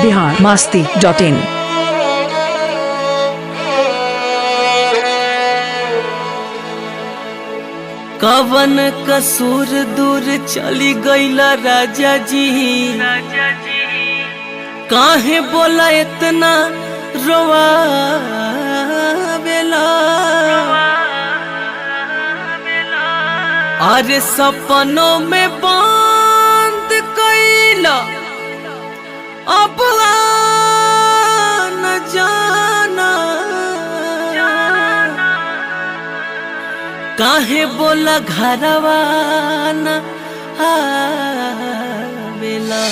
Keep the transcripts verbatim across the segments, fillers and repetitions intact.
Bihar Masti dot इन। कवन कसूर दूर चली गईला राजा जी, काहे बोला इतना रोवा बेला। अरे सपनों में बंद कईला अब न जाना, काहे बोला घरवा न आवेला।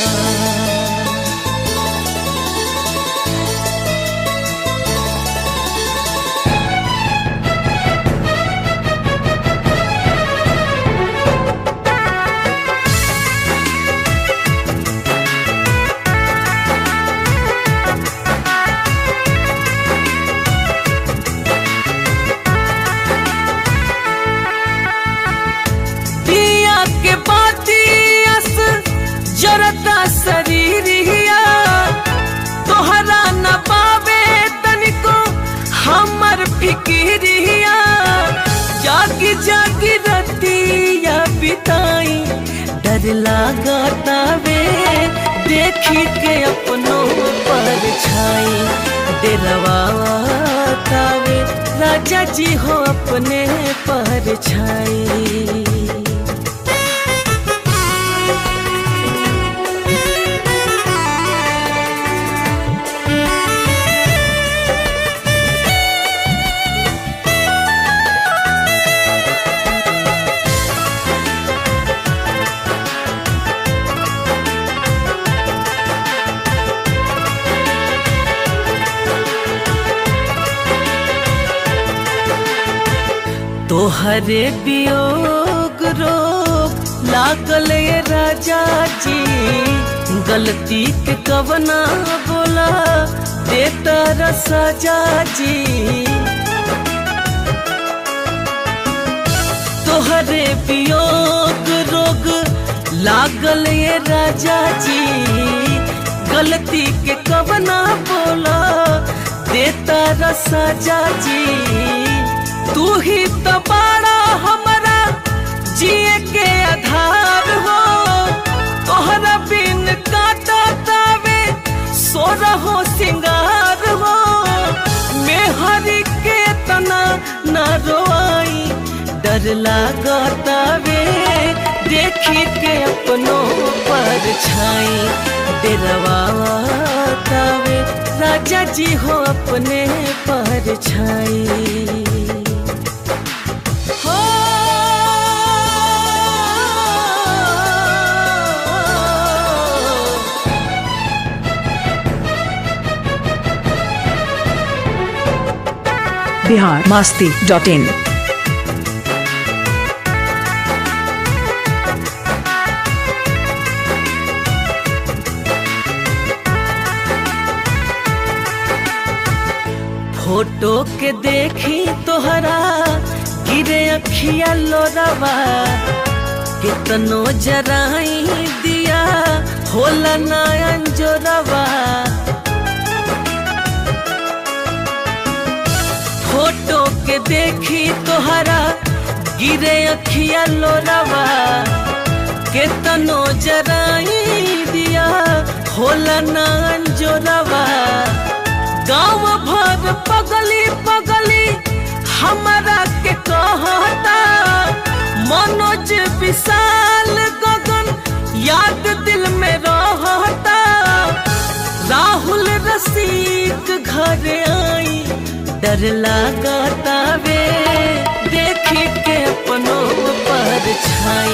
के बातियस जरता शरीरिया तोहरा न पावे तनिको हमर फिकिरिया। जागी जागी रतिया बिताई डर लागतावे, देखी के अपनों पर छाई डरवातावे। राजा जी हो अपने पर छाई। तोहरे वियोग रोग लागल ये राजा जी, गलती के कवना बोला देता सजा जी। तोहरे वियोग रोग लागल ये राजा जी, गलती के कवना बोला देता सजा जी। तू ही तो बड़ा हमारा जिए के आधार हो, तोहरा बिन काटा तावे सो रहो सिंगार हो। मैं हरी के तना न रोई डर लागतावे, देखी के अपनों पर छाई डरवातावे। राजा जी हो अपने पर छाई। Bihar Masti dot in. Photo के देखी तोहरा गिरे अखिया लोरवा, कितनो जराई दिया होला ना अंजोरवा। फोटो के देखी तोहरा गिरे अखिया लोरवा, कितनो जराई दिया होला ना अंजोरवा। गाँव भर पगली पगली हमारा के कहता, मनोज विशाल गगन याद दिल में रहता। राहुल रसिक घर आई डर लागतावे, देखी के अपनों पर छाई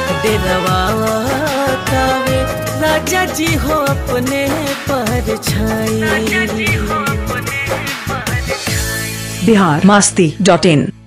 डरवातावे। राजा जी हो अपने पर छाई। बिहार मस्ती डॉट इन।